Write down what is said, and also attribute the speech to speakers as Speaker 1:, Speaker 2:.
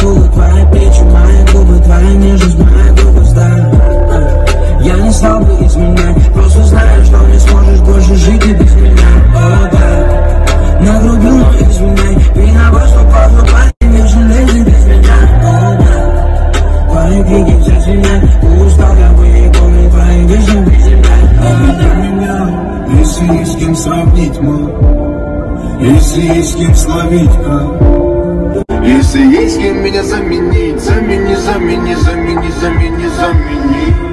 Speaker 1: губы, твои плечи, мои губы, твоя нежность, моя грубость, да. Я не стал бы изменять, просто знаю, что не сможешь больше жить и без меня. О, да, нагрубил, но извиняй, виноват, что поступать, не жалей без меня. О, да, твои крики все сильнее, устал я выполнить твои вещи без тебя. Обиди меня, если есть с кем сравнить, мой, если есть с кем словить,
Speaker 2: если есть с кем меня заменить, замени, замени, замени, замени, замени.